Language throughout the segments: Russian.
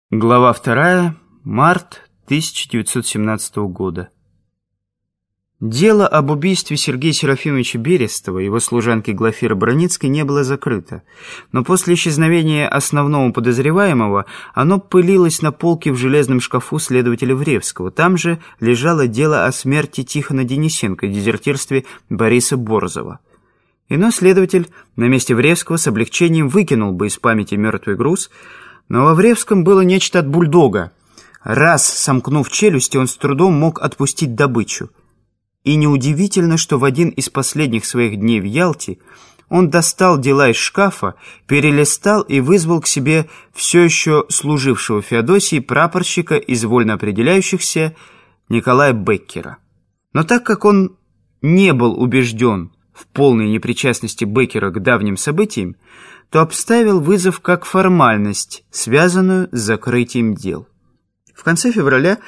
Глава 2. Март 1917 года. Дело об убийстве Сергея Серафимовича Берестова и его служанки Глафиры Броницкой не было закрыто, но после исчезновения основного подозреваемого оно пылилось на полке в железном шкафу следователя Вревского. Там же лежало дело о смерти Тихона Денисенко и дезертирстве Бориса Борзова. Иной следователь на месте Вревского с облегчением выкинул бы из памяти мертвый груз, но во Вревском было нечто от бульдога. Раз сомкнув челюсти, он с трудом мог отпустить добычу. И неудивительно, что в один из последних своих дней в Ялте он достал дела из шкафа, перелистал и вызвал к себе все еще служившего Феодосии прапорщика из вольно определяющихся Николая Беккера. Но так как он не был убежден в полной непричастности Беккера к давним событиям, то обставил вызов как формальность, связанную с закрытием дел. В конце февраля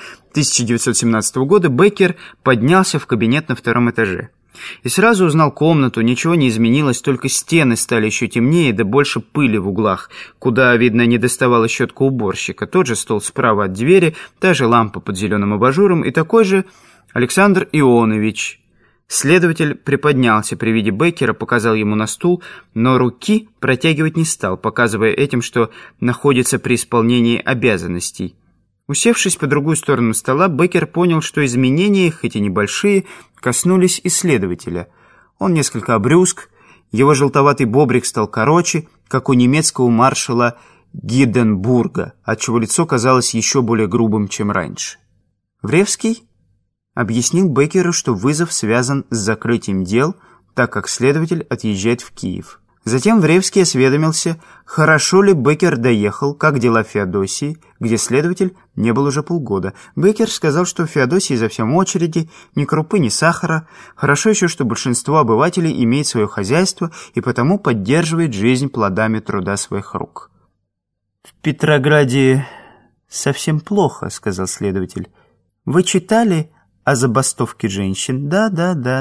1917 года Беккер поднялся в кабинет на втором этаже. И сразу узнал комнату, ничего не изменилось, только стены стали еще темнее, да больше пыли в углах, куда, видно, не доставала щетка уборщика. Тот же стол справа от двери, та же лампа под зеленым абажуром и такой же Александр Ионович. Следователь приподнялся при виде Беккера, показал ему на стул, но руки протягивать не стал, показывая этим, что находится при исполнении обязанностей. Усевшись по другую сторону стола, Беккер понял, что изменения, хоть и небольшие, коснулись и следователя. Он несколько обрюзг, его желтоватый бобрик стал короче, как у немецкого маршала Гиденбурга, отчего лицо казалось еще более грубым, чем раньше. Вревский объяснил Беккеру, что вызов связан с закрытием дел, так как следователь отъезжает в Киев. Затем Вревский осведомился, хорошо ли Беккер доехал, как дела в Феодосии, где следователь не был уже полгода. Беккер сказал, что в Феодосии за всем очереди, ни крупы, ни сахара. Хорошо еще, что большинство обывателей имеет свое хозяйство и потому поддерживает жизнь плодами труда своих рук. «В Петрограде совсем плохо», — сказал следователь. «Вы читали о забастовке женщин?» Да.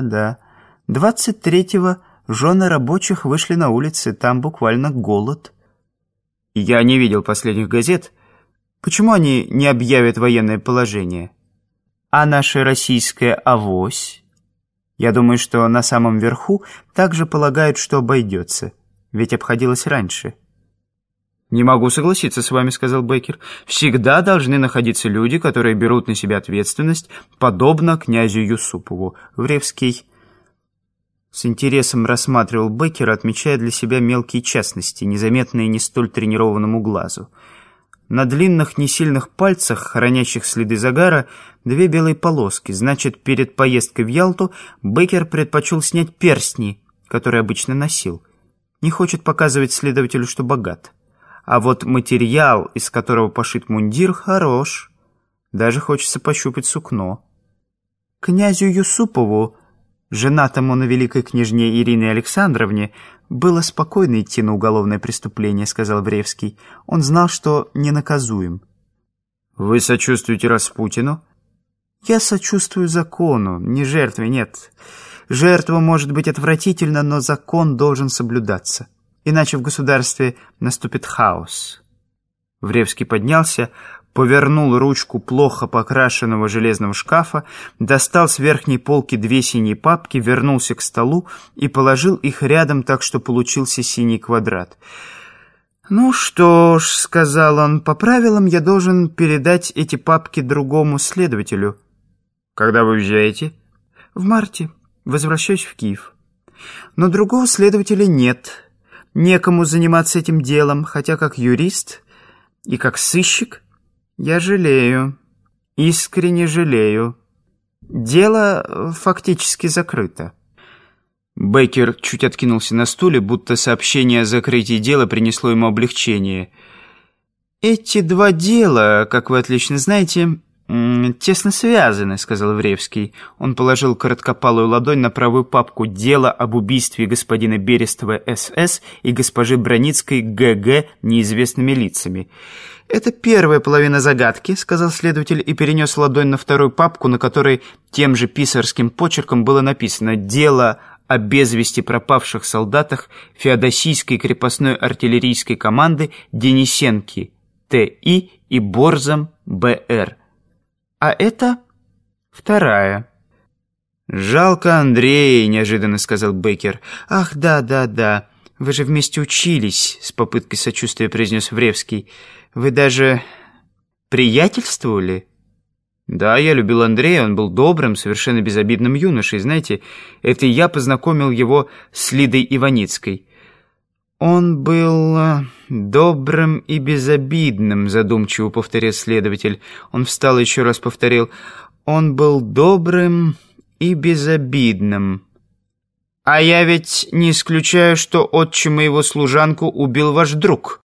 23-го жены рабочих вышли на улицы, там буквально голод. Я не видел последних газет. Почему они не объявят военное положение? А наша российская авось? Я думаю, что на самом верху также полагают, что обойдется. Ведь обходилось раньше. «Не могу согласиться с вами», — сказал Беккер. «Всегда должны находиться люди, которые берут на себя ответственность, подобно князю Юсупову». Вревский с интересом рассматривал Беккера, отмечая для себя мелкие частности, незаметные не столь тренированному глазу. На длинных несильных пальцах, хранящих следы загара, две белые полоски. Значит, перед поездкой в Ялту Беккер предпочел снять перстни, которые обычно носил. Не хочет показывать следователю, что богат. А вот материал, из которого пошит мундир, хорош. Даже хочется пощупать сукно. Князю Юсупову, женатому на великой княжне Ирине Александровне, было спокойно идти на уголовное преступление, сказал Вревский. Он знал, что ненаказуем. Вы сочувствуете Распутину? Я сочувствую закону, не жертве, нет. Жертва может быть отвратительна, но закон должен соблюдаться. Иначе в государстве наступит хаос. Вревский поднялся, повернул ручку плохо покрашенного железного шкафа, достал с верхней полки две синие папки, вернулся к столу и положил их рядом так, что получился синий квадрат. «Ну что ж», — сказал он, — «по правилам я должен передать эти папки другому следователю». «Когда вы уезжаете?» «В марте. Возвращаюсь в Киев. Но другого следователя нет». Некому заниматься этим делом, хотя как юрист и как сыщик я жалею, искренне жалею. Дело фактически закрыто. Беккер чуть откинулся на стуле, будто сообщение о закрытии дела принесло ему облегчение. «Эти два дела, как вы отлично знаете, тесно связаны», — сказал Вревский. Он положил короткопалую ладонь на правую папку «Дело об убийстве господина Берестова СС и госпожи Броницкой ГГ неизвестными лицами». «Это первая половина загадки», — сказал следователь и перенес ладонь на вторую папку, на которой тем же писарским почерком было написано «Дело о без вести пропавших солдатах Феодосийской крепостной артиллерийской команды Денисенки Т.И. и Борзом Б.Р. А это вторая. «Жалко Андрея», — неожиданно сказал Беккер. «Ах, да. Вы же вместе учились», — с попыткой сочувствия произнес Вревский. «Вы даже приятельствовали?» «Да, я любил Андрея, он был добрым, совершенно безобидным юношей. Знаете, это я познакомил его с Лидой Иваницкой». «Он был добрым и безобидным», — задумчиво повторил следователь. Он встал и еще раз повторил. «Он был добрым и безобидным. А я ведь не исключаю, что отчима его служанку убил ваш друг».